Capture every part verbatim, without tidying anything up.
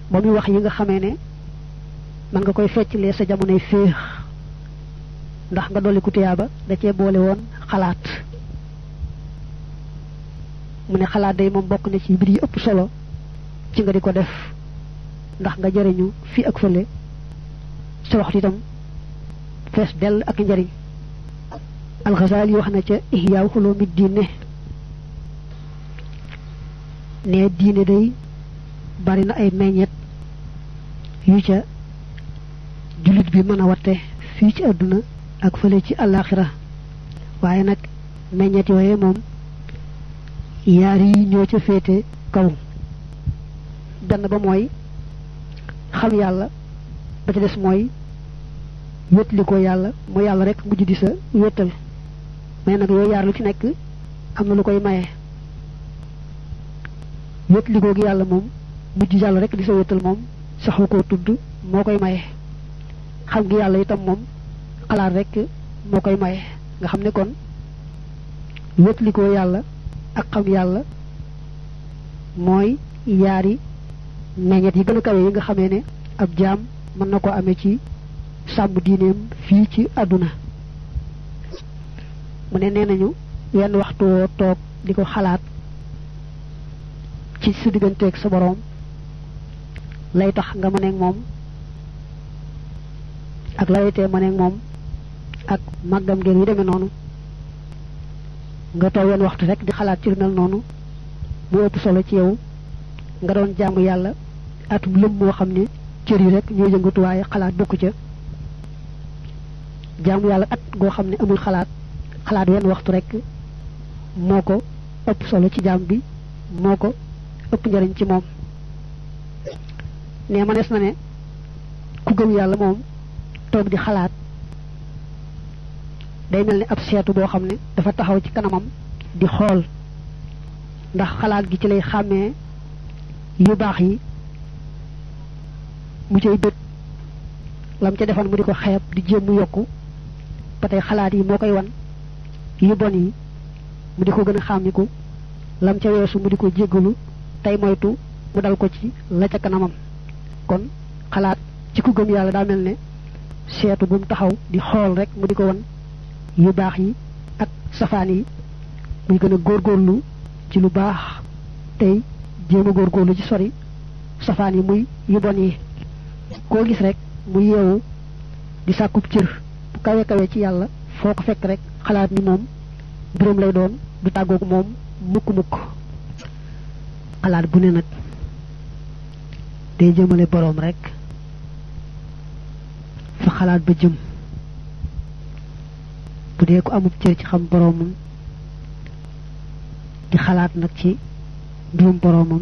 ba muy wax yi nga xamee ne man nga koy feccalee sa jamonoy féex ndax nga dolli ku tiyaaba da cee boole woon xalaat mu ne xalaat day moom bokk na ci mbir yi ëpp solo ci nga di ko def ndax nga jëriñu fii ak fële sa waxtu itam fees dell ak njëriñ Al-Ghazali wax na ca Ihya Ulumuddin ne ne diine day bari na ay meññet yu ca jullit bi mën a watte fii ci àdduna ak fële ci àllaaxira waaye nag meññet yooye moom yaar yi ñoo ca féete kaw benn ba mooy xam yàlla ba ca des mooy wétli ko yàlla mu yàlla rek mujj di sa wéttal mais nag yooyu yaar lu ci nekk am na lu koy maye wétli ko gi yàlla moom mujj yàlla rek di sa wéttal moom saxu koo tudd moo koy maye xam gi yàlla itam moom xalaat rek moo koy maye nga xam ne kon wétli ko yàlla ak xam yàlla mooy yaari meññet yi gën a kawe yi nga xamee ne ab jaam mën na ko amee ci sàmm diineem fii ci àdduna mu ne nee nañu wenn waxtu woo toog di ko xalaat ci sa digganteeg sa boroom lay tax nga mëneeg moom ak laytee mëneeg moom ak màggam ngeen yu demee noonu nga toog wenn waxtu rek di xalaat ci lu mel noonu mu ëpp solo ci yow nga doon jaamu yàlla atum lëm moo xam ne cër yi rek ñooy yëngatu waaye xalaat bokku ca jaamu yàlla at goo xam ne amul xalaat xalaat wenn waxtu rek moo ko ëpp solo ci jaam bi moo ko ëpp njariñ ci moom ne manees na ne ku gëm yàlla moom toog di xalaat day mel ni ab seetu boo xam ne dafa taxaw ci kanamam di xool ndax xalaat gi ci lay xàmmee yu baax yi mu cay bët lam ca defan mu di ko xeeb di jéem mu yokku ba tey xalaat yi moo koy wan yu bon yi mu di ko gën a xàmmiku lam ca weesu mu di ko jéggalu tey moytu mu dal ko ci la ca kanamam kon xalaat ci ku gëm yàlla daa mel ne seetu bu mu taxaw di xool rek mu di ko wan yu baax yi ak safaan yi muy gën a góorgóorlu ci lu baax tey jéem a góorgóorlu ci sori safaan yi muy yu bon yi koo gis rek mu yeewu di sàkkub cër bu kawe kawe ci yàlla foo ko fekk rek xalaat ni moom mbiram lay doon du tàggoog moom mukk mukk xalaat bu ne nag day jëmale boroom rek fa xalaat ba jëm bu dee ko amub cër ci xam boroomam di xalaat nag ci mbirum boroomam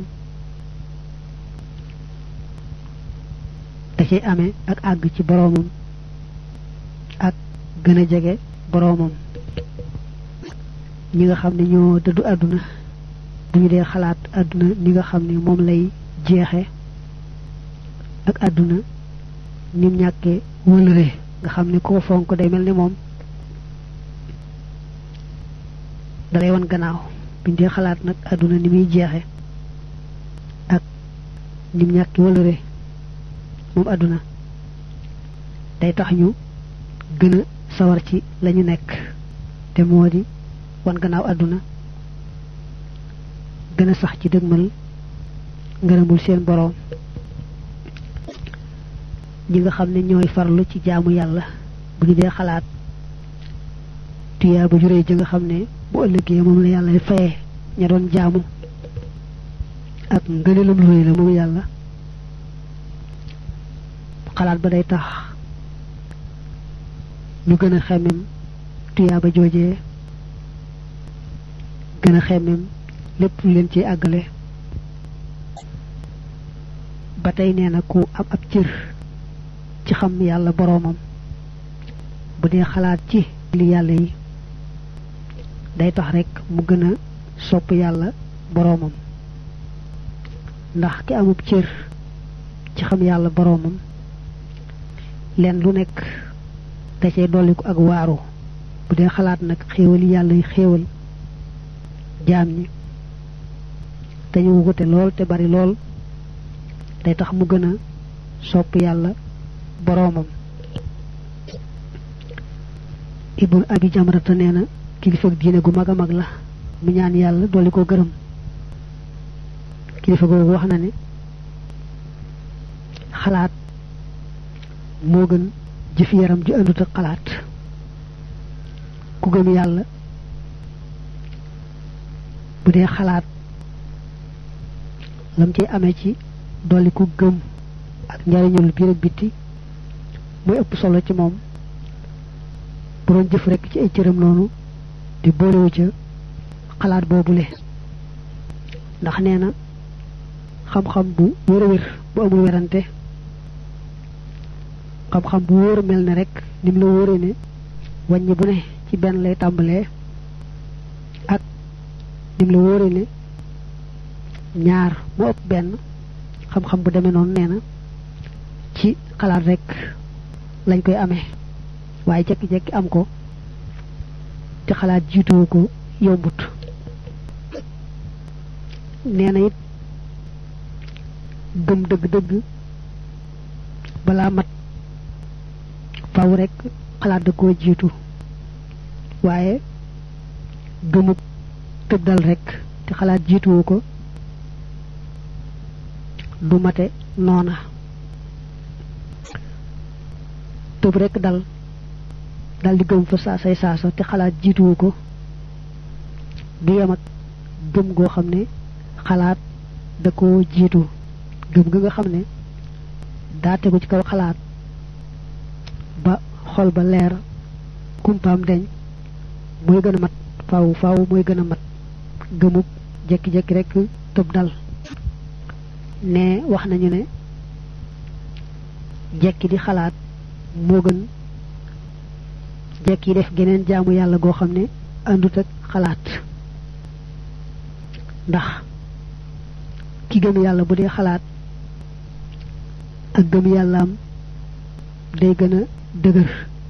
da cay amee ak àgg ci boroomam ak gën a jege boroomam ñi nga xam ne ñoo dëddu àdduna bu ñu dee xalaat àdduna ni nga xam ne moom lay jeexe ak àdduna nim ñàkkee wëlëre nga xam ne koo fonk day mel ni moom dalay wan gannaaw buñ dee xalaat nag àdduna ni muy jeexe ak nim ñàkki wëlëre moom àdduna day tax ñu gën a sawar ci lañu nekk te moo di wan gannaaw àdduna gën a sax ci dëgmal ngërëmul seen boroom ñi nga xam ne ñooy farlu ci jaamu yàlla bu ñu dee xalaat tuyaa ba juree ji nga xam ne bu ëllëgee moom la yàlla fayee ña doon jaamu ak ngëneelam lu rëy la moom yàlla xalaat ba day tax ñu gën a xemmem tuyaa ba joojee gën a xemmem lépp lu leen ci àggale ba tey nee na ku am ab cër ci xam yàlla boroomam bu dee xalaat ci li yàlla yi day tax rek mu gën a sopp yàlla boroomam ndax ki amub cër ci xam yàlla boroomam leen lu nekk da cay dolliku ak waaru bu dee xalaat nag xéewali yàlla yi xéewal jaam ñi dañu wute lool te bari lool day tax mu gëna sopp yàlla boroomam. Ibn Abi Jamrata nee na kilifa diine gu mag a mag la mu ñaan yàlla dolli ko gërëm. kilifa googu wax na ne xalaat moo gën jëf yaram ju àndut ak xalaat. ku gëm yàlla bu dee xalaat lam ciy amee ci dolli ku gëm ak njariñul biir ak bitti mooy ëpp solo ci moom bu doon jëf rekk ci ay cëram noonu di boolewu ca xalaat boobule. ndax nee na xam-xam bu wér a wér bu amul werante xam-xam bu wóor mel ne rek nim la wóoree ne wàññi bu ne ci benn lay tàmbalee ak nim la wóoree ne ñaar mu ëpp benn xam-xam bu demee noonu nee na ci xalaat rek lañ koy amee waaye jekki-jekki am ko te xalaat jiituwu ko yombut. nee na it gëm dëgg-dëgg balaa mat faw rek xalaat da koo jiitu waaye gëmuk tëb dal rek te xalaat jiituwu ko du mate noona. tëb rek dal dal di gëm fa saasay saasa te xalaat jiituwu ko du yem ak gëm goo xam ne xalaat da koo jiitu. gëm ga nga xam ne daa tegu ci kaw xalaat ba xol ba leer kumpaam deñ mooy gën a mat faaw faaw mooy gën a mat gëmub jekki-jekki rek tëb dal. ne wax nañu ne jekki di xalaat moo gën jekki def geneen jaamu yàlla goo xam ne àndut ak xalaat. ndax ki gëm yàlla bu dee xalaat ak gëm yàllaam day gën a dëgër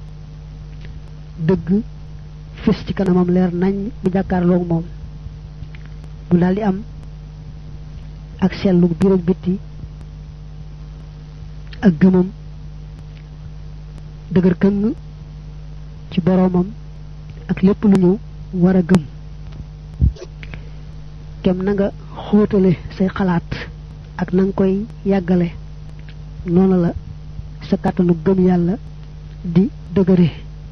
dëgg fës ci kanamam leer nañ bu jàkkaarloog moom mu daldi am ak seetlu biir ak bitti ak gëmam dëgër këng ci boroomam ak lépp lu ñu war a gëm. kem na nga xóotale say xalaat ak na nga koy yàggale noonu la sa kàttanu gëm yàlla di dëgëre.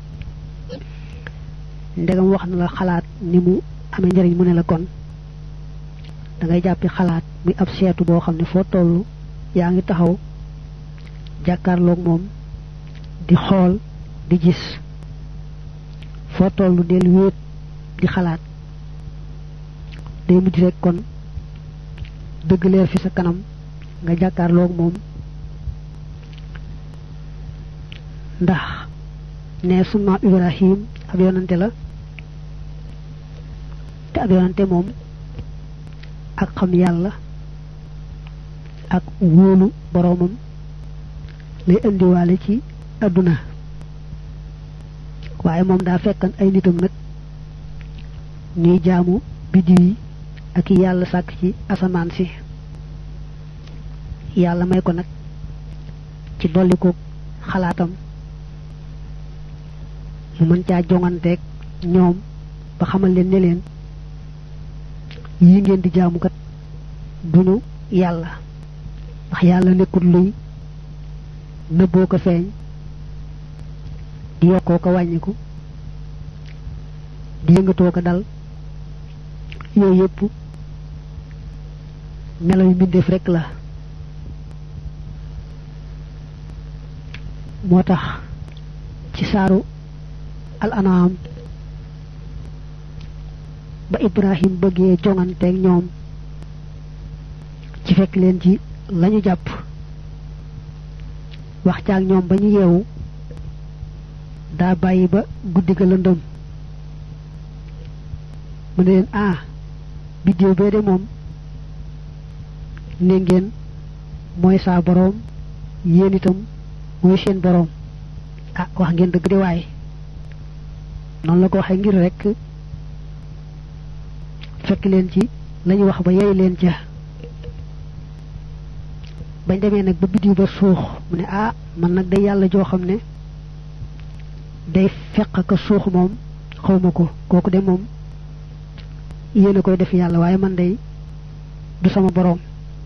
ndegam wax na la xalaat ni mu amee njariñ mu ne la kon da ngay jàppi xalaat muy ab seetu boo xam ne foo tollu yaa ngi taxaw jàkkaarloog moom di xool di gis foo tollu del wéet di xalaat day mujj rek kon dëgg leer fi sa kanam nga jàkkaarloog moom. ndax ne sunu maam Ibrahim ab yonante la te ab yonante moom ak xam yàlla ak wóolu boroomam lay indiwaale ci àdduna waaye moom daa fekkan ay nitam nag ñuy jaamu biddiw yi ak yàlla sàkk ci asamaan si yàlla may ko nag ci dolli ko xalaatam mu mën caa jonganteeg ñoom ba xamal leen ne leen yi ngeen di jaamu kat duñu yàlla ndax yàlla nekkul luy nëbboo ko feeñ di yokkoo ko wàññiku di yëngatoo ko dal yooyu yëpp melo yu mbindeef rek la. moo tax ci saaru al anaam ba Ibrahim bëggee jonganteeg ñoom ci fekk leen ci lañu jàpp wax caag ñoom ba ñu yeewu daa bàyyi ba guddi ga lëndëm mu ne leen ah biddiw bee de moom ne ngeen mooy saa boroom yéen itam mooy seen boroom ah wax ngeen dëgg de waaye noonu la ko waxee ngir rek fekk leen ci lañu wax ba yey leen ca bañ demee nag ba biddiw ba suux mu ne ah man nag day yàlla joo xam ne day fekk ka suux moom xawma ko kooku de moom yéen a koy def yàlla waaye man day du sama boroom.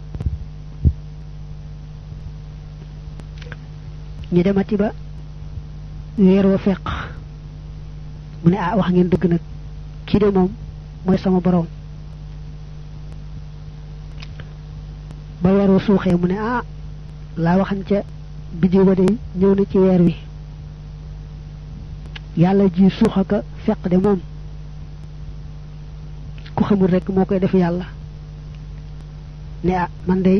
ñu demati ba weer wa fekk mu ne ah wax ngeen dëgg nag kii de moom mooy sama boroom. ba weer wa suuxee mu ne ah laa waxan ca biddiw ba day ñëw na ci weer wi yàlla ji suuxa ka fekk de moom ku xamul rekk moo koy def yàlla. ne ah man day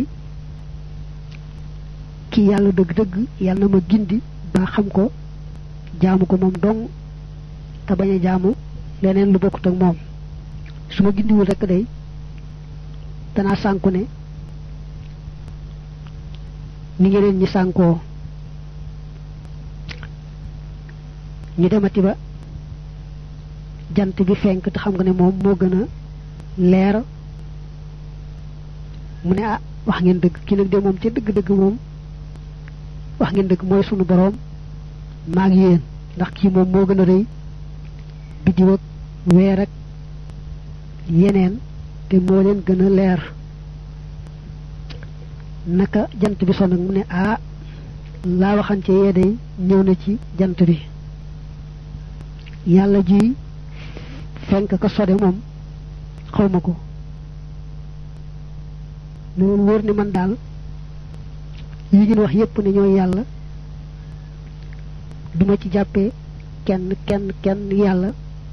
kii yàlla dëgg-dëgg yàlla na ma gindi ba xam ko jaamu ko moom dong te bañ a jaamu leneen lu bokkut ak moom su ma gindiwul rekk day danaa sànku ne ni ñeneen ñi sànkoo. ñu demati ba jant bi fenk te xam nga ne moom moo gën a leer mu ne ah wax ngeen dëgg kii nag de moom ca dëgg-dëgg moom wax ngeen dëgg mooy sunu boroom maa ngi yéen ndax kii moom moo gën a rëy biddiw ak weer ak yeneen te moo leen gën a leer. naka jant bi son nag mu ne ah laa waxan ca yee day ñëw na ci jant bi yàlla ji fenk ka sode moom xawma ko. ne leen wóor ni man daal yi ngeen wax yépp ne ñooy yàlla duma ci jàppee kenn kenn kenn yàlla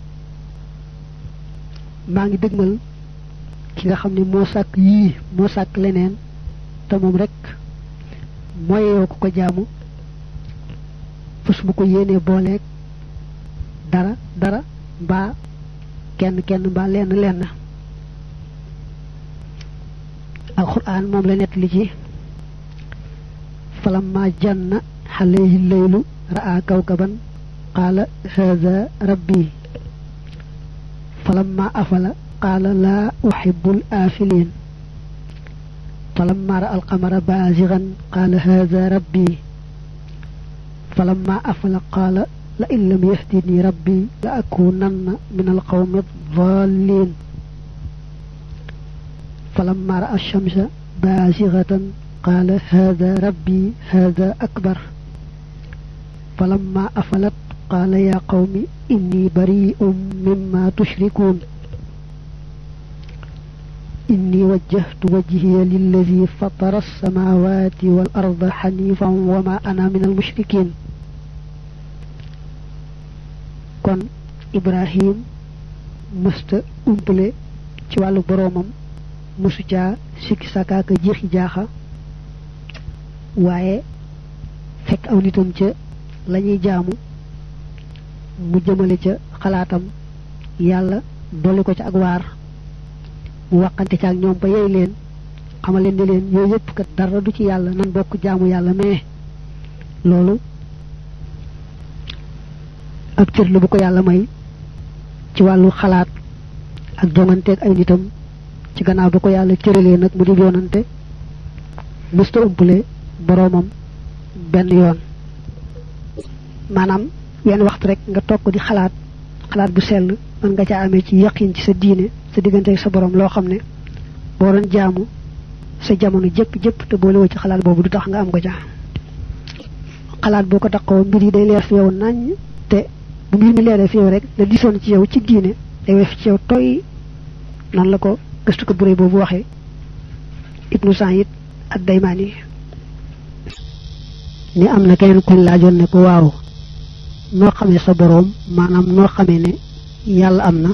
maa ngi dëgmal ki nga xam ne moo sàkk yii moo sàkk leneen te moom rek mooy yoo ko ko jaamu fas mu ko yéenee booleeg dara dara mbaa kenn kenn mbaa lenn lenn. alxuraan moom la nett li ci falamma janna alayhi leylu ra'a kawkaban qaala haza rabbi falamma afala qaala laa uhibbul aafiliin falamma ra'a alqamara baazighan qaala haza rabbi falamma afala qaala la in lam yahdini rabbi la akunanna min alqawmi ad-daalliin falamma ra'a ash-shamsa bazighatan qaala haadha rabbi haadha akbar falamma afalat qaala yaa qawmi inni bari'un mimma tushrikuun inni wajjahtu wajhiya lilladhi fatara as-samawati wal arda hanifan wa ma ana min al-mushrikiin. kon Ibrahim mësta umpale ci wàllu boroomam mësu caa sikki sakaaka jeexi jaaxa waaye fekk aw nitam ca lañuy jaamu mu jëmale ca xalaatam yàlla dolli ko ca ak waar mu waqante ca ak ñoom ba yey leen xamal leen ne leen yooyu yëpp kat dara du ci yàlla nan bokk jaamu yàlla mais loolu ak cër la bu ko yàlla may ci wàllu xalaat ak jonganteeg ay nitam ci gannaaw ba ko yàlla cëralee nag mu di yoonante mësta umpale boroomam benn yoon. maanaam wenn waxtu rek nga toog di xalaat xalaat bu sell mën nga caa amee ci yaqin ci sa diine sa diggante ak sa borom loo xam ne boo doon jaamu sa jamono jëpp jëpp te boolewoo ci xalaat boobu du tax nga am ko ca. xalaat boo ko taxawoo mbir yi day leer fi yow nañ te bu mbir mi leeree fi yow rek la disoon ci yow ci diine day wef ci yow toy noonu la ko gëstu ko buré boobu waxee Ibnu Saïd ak Daymaani ni am na keneen kuñ laajoon ne ko waaw noo xamee sa boroom maanaam noo xamee ne yàlla am na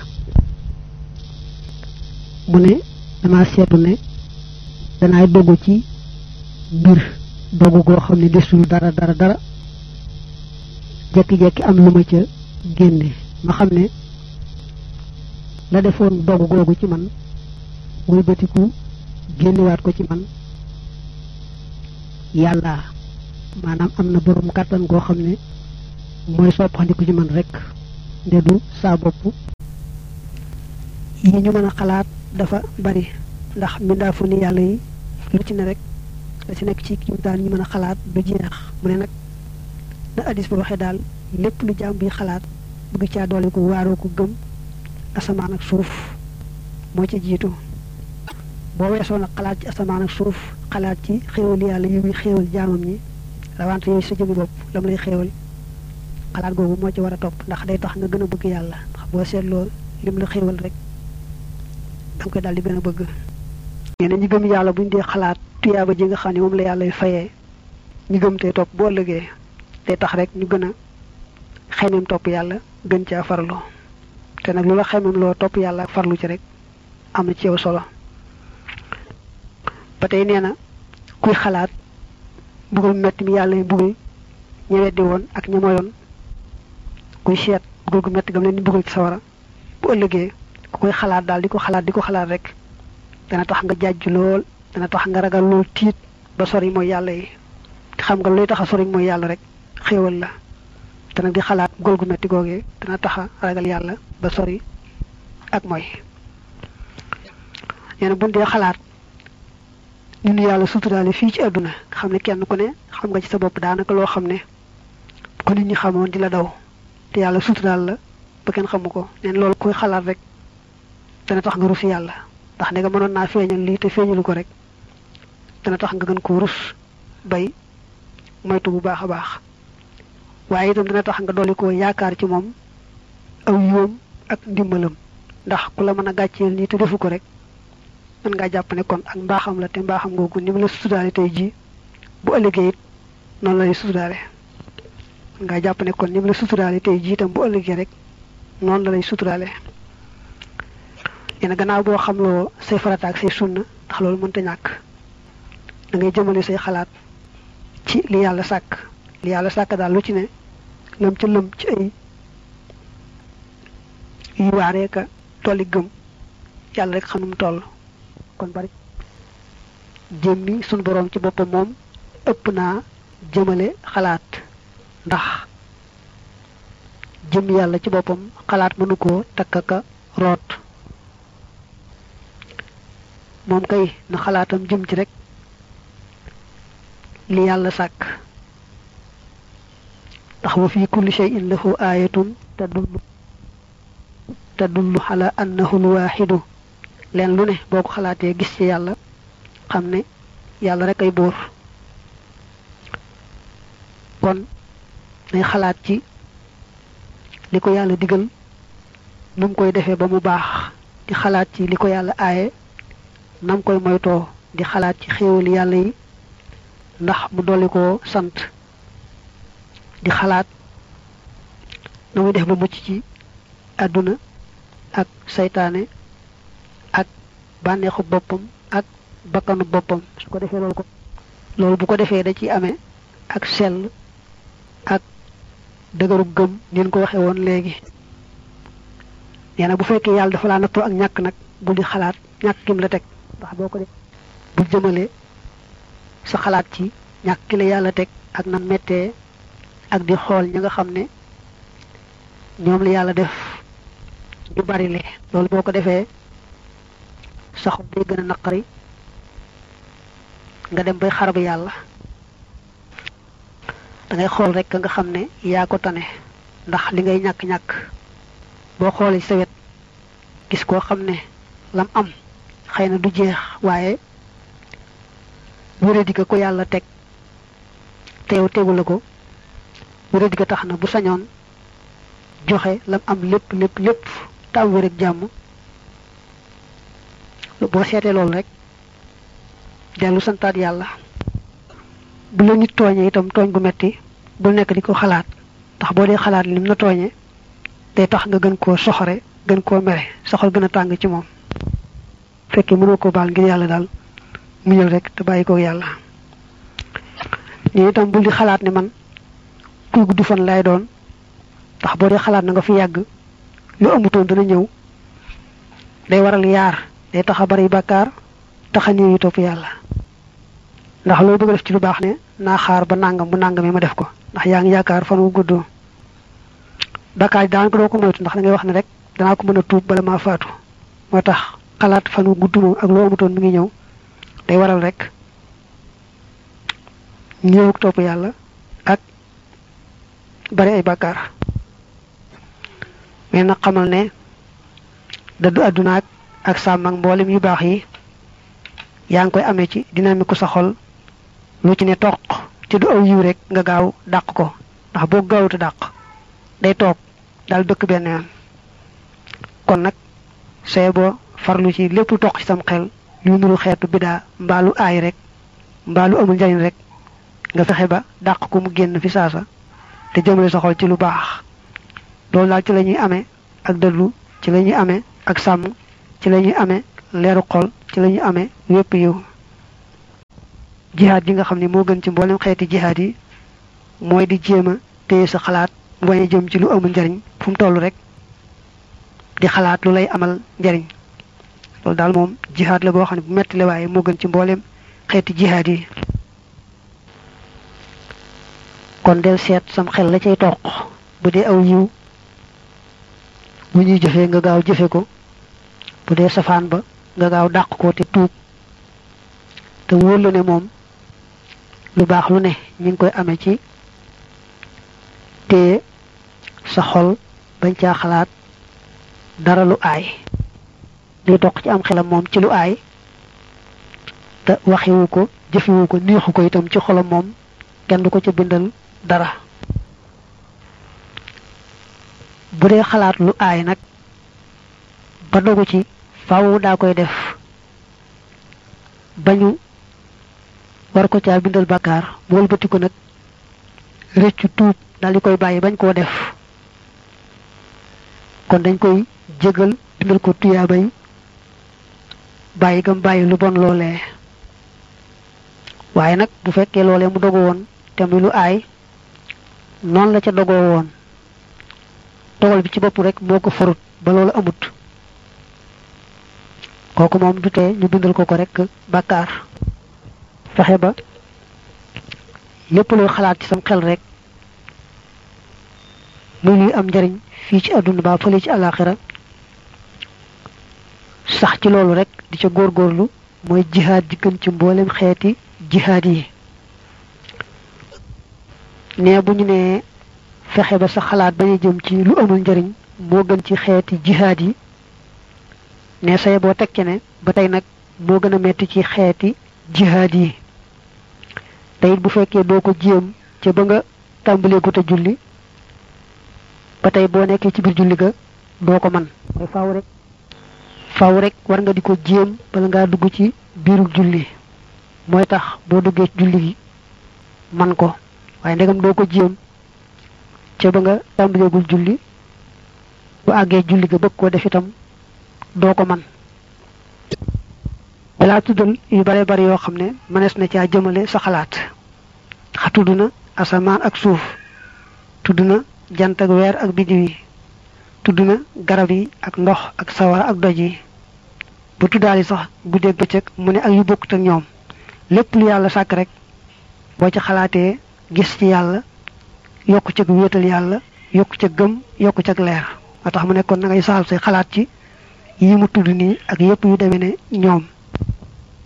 mu ne dama seetu ne danaay dogu ci mbir dogu goo xam ne desul dara dara dara jekki-jekki am lu ma ca génne ma xam ne la defoon dogu googu ci man muy bëtiku génnewaat ko ci man yàlla maanaam am na borom kàttan goo xam ne mooy soppandiku ci man rek ndedu saa bopp yi ñu mën a xalaat dafa bari ndax mbindaafu ni yàlla yi lu ci ne rek da ci nekk ci kim daan ñu mën a xalaat du jeex mu ne nag na hadis bu waxee daal lépp lu jaam bi xalaat bëgg caa doole ko waaroo ko gëm asamaan ak suuf moo ci jiitu boo weesoo nag xalaat ci asamaan ak suuf xalaat ci xéewal yàlla yu muy xéewal jaamam ñi rawante yooyu sa jëmi bopp lam lay xéewal xalaat googu moo ci war a topp ndax day tax nga gën a bëgg yàlla ndax boo seetloo lim la xéewal rek da nga koy daal di gën a bëgg ñeneen ñi gëm yàlla buñ dee xalaat tuyaaba ji nga xam ne moom la yàlla fayee ñu gëm tey topp boo ëllëgee day tax rek ñu gën a xemeem topp yàlla gën caa farlu te nag lu la xemeem loo topp yàlla ak farlu ci rek am na ci yow solo ba tey nee na kuy xalaat mbugal metti mi yàlla mbugal ñeweddi woon ak ñamoyoon kuy seet mbugal gu metti gam leen di mbugal ci sawara bu ëllëgee ku koy xalaat daal di ko xalaat di ko xalaat rek dana tax nga jàjj lool dana tax nga ragal lool tiit ba sori mooy yàlla yi xam nga luy tax a sori mooy yàlla rek xéewal la te nag di xalaat mbugal gu metti googee dana tax a ragal yàlla ba sori ak mooy neena buñ dee xalaat ñu ñu yàlla suturaale fii ci àdduna nga xam ne kenn ku ne xam nga ci sa bopp daanaka loo xam ne ko nit ñi xamoon di la daw te yàlla suturaal la ba kenn xamu ko neen loolu koy xalaat rek dana tax nga rus yàlla ndax ne nga mënoon naa feeñal lii te feeñalu ko rek dana tax nga gën koo rus bay moytu bu baax a baax waaye itam dana tax nga dolli ko yaakaar ci moom aw yoom ak ndimbalam ndax ku la mën a gàcceel nii te defu ko rek man ngaa jàpp ne kon ak mbaaxam la te mbaaxam googu ni mu la suturaale tey jii bu ëllëgee it noonu la lay suturaale man ngaa jàpp ne kon ni mu la suturaale tey jii itam bu ëllëgee rek noonu la lay suturaale yéen gannaaw boo xam loo say farata ak say sunna ndax loolu mënta ñàkk da ngay jëmale say xalaat ci li yàlla sàkk li yàlla sàkk daal lu ci ne lam ca lëm ci ay yu waaree ka tolli gëm yàlla rek xam nu mu toll kon bari jëmmi sunu borom ci boppam moom ëpp naa jëmale xalaat ndax jëmmi yàlla ci boppam xalaat mënu koo takkaka root moom kay na xalaatam jëm ci rek li yàlla sàkk ndax wa fi kulli shay'in lahu ayatun tadullu tadullu ala annahu alwahidu leen lu ne boo ko xalaatee gis ci yàlla xam ne yàlla rek ay buur kon nay xalaat ci li ko yàlla digal nu mu koy defee ba mu baax di xalaat ci li ko yàlla aaye nam koy moytoo di xalaat ci xéewali yàlla yi ndax mu dolli koo sant di xalaat na muy def ba mucc ci àdduna ak saytaane ak bànneexu boppam ak bakkanu boppam su ko defee loolu ko loolu bu ko defee da ci amee ak sell ak dëgëru gëm ni ko waxee woon léegi nee na bu fekkee yàlla dafa laa nattoo ak ñàkk nag bul di xalaat ñàkk kim la teg ndax boo ko def bu jëmale sa xalaat ci ñàkk ki la yàlla teg ak na mettee ak di xool ñi nga xam ne ñoom la yàlla def ñu bari le loolu boo ko defee sa xol day gën a naqari nga dem bay xarab yàlla da ngay xool rek nga xam ne yaa ko tane ndax li ngay ñàkk-ñàkk boo xoolee sa wet gis koo xam ne lam am xëy na du jeex waaye wéré di ko yàlla teg teew tegu la ko wéré di ko tax na bu sañoon joxe lam am lépp lépp lépp te am wér ak jàmm boo seetee loolu rek dellu santaat yàlla bu la nit tooñee itam tooñ gu metti bul nekk di ko xalaat ndax boo dee xalaat lim na tooñee day tax nga gën koo soxore gën koo mere soxor gën a tàng ci moom fekkee mënoo ko baal ngir yàlla daal muñal rek te bàyyi ko yàlla ni itam bul di xalaat ne man kuy gudd fan lay doon ndax boo dee xalaat na nga fi yàgg lu amutoon dana ñëw day waral yaar day tax a bari bàkkaar tax a néew yi topp yàlla ndax loolu bëgg def ci lu baax ne naa xaar ba nangam bu nangamee ma def ko ndax yaa ngi yaakaar fan wu gudd bàkkaar daanaka doo ko moytu ndax da ngay wax ne rek danaa ko mën a tuub bala maa faatu moo tax xalaat fan wu gudd moom ak loo amutoon mi ngi ñëw day waral rek ñëwuk topp yàlla ak bari ay bàkkaar mais nag xamal ne dëddu àdduna ak sàmm ak mboolem yu baax yi yaa ngi koy amee ci dina mi ko sa xol lu ci ne toq ci du aw yiw rek nga gaaw dàq ko ndax boo gaawuta dàq day toog daal dëkk benn yoon kon nag say boo farlu ci lépp lu toq ci sam xel lu nuru xeetu bidaa mbaalu aay rek mbaalu amul njariñ rek nga fexe ba dàq ko mu génn fi saasa te jëmale sa xol ci lu baax loolu daal ci la ñuy amee ak dëddu ci la ñuy amee ak sàmm ci la ñuy amee leeru xol ci la ñuy amee wépp yiw jihaad yi nga xam ne moo gën ci mboolem xeeti jihaad yi mooy di jéem a téye sa xalaat mu bañ a jëm ci lu amul njariñ fu mu toll rek di xalaat lu lay amal njariñ loolu daal moom jihaad la boo xam ne bu metti la waaye moo gën ci mboolem xeeti jihaad yi kon del seet sam xel la cay toq bu dee aw yiw bu ñuy jëfee nga gaaw jëfe ko bu dee safaan ba nga gaaw dàq ko te tuub te wóor la ne moom lu baax lu ne ñu ngi koy amee ci te sa xol bañ caa xalaat dara lu aay li toq ci am xelam moom ci lu aay te waxiwu ko jëfiwu ko neexu ko itam ci xolam moom kenn du ko ca bindal dara bu dee xalaat lu aay nag ba dogu ci faaw daa koy def bañu war ko caa bindal bàkkaar mu wëlbati ko nag rëccu tuub daal di koy bàyyi bañ koo def kon dañ koy jégal bindal ko tuyaabay bàyyi gam bàyyi lu bon loolee waaye nag bu fekkee loolee mu dogu woon te muy lu aay noonu la ca dogoo woon dogal bi ci bopp rek moo ko farut ba loolu amut kooku moom du tee ñu bindal ko ko rek bàkkaar fexe ba lépp looy xalaat ci sam xel rek muy luy am njariñ fii ci àdduna ba fële ci àllaaxira sax ci loolu rek di ca góorgóorlu mooy jihaad ji gën ci mboolem xeeti jihaad yi ne bu ñu nee fexe ba sa xalaat bañ a jëm ci lu amul njariñ moo gën ci xeeti jihaad yi ne say boo teg ci ne ba tey nag moo gën a metti ci xeeti jihaad yi te it bu fekkee doo ko jéem ca ba nga tàmbalee ko te julli ba tey boo nekkee ci biir julli ga doo ko man mooy faaw rek faaw rek war nga di ko jéem bala ngaa dugg ci biiru julli mooy tax boo duggee ci julli gi man ko waaye ndegam doo ko jéem ca ba nga tàmbaleegul julli bu àggee julli ga bëgg koo def itam doo ko man balaa tuddal yu bare bari yoo xam ne mënees na caa jëmale sa xalaat xa tudd na asamaan ak suuf tudd na jant ak weer ak biddiw yi tudd na garab yi ak ndox ak sawara ak doj yi ba tuddaali sax guddeeg bëccëg mu ne ak yu bokkut ak ñoom lépp lu yàlla sàkk rek boo ci xalaatee gis ci yàlla yokku cëg wéetal yàlla yokku cëg gëm yokku cëg leer moo tax mu nekkoon na ngay saxal say xalaat ci yi mu tudd nii ak yépp yu demee ne ñoom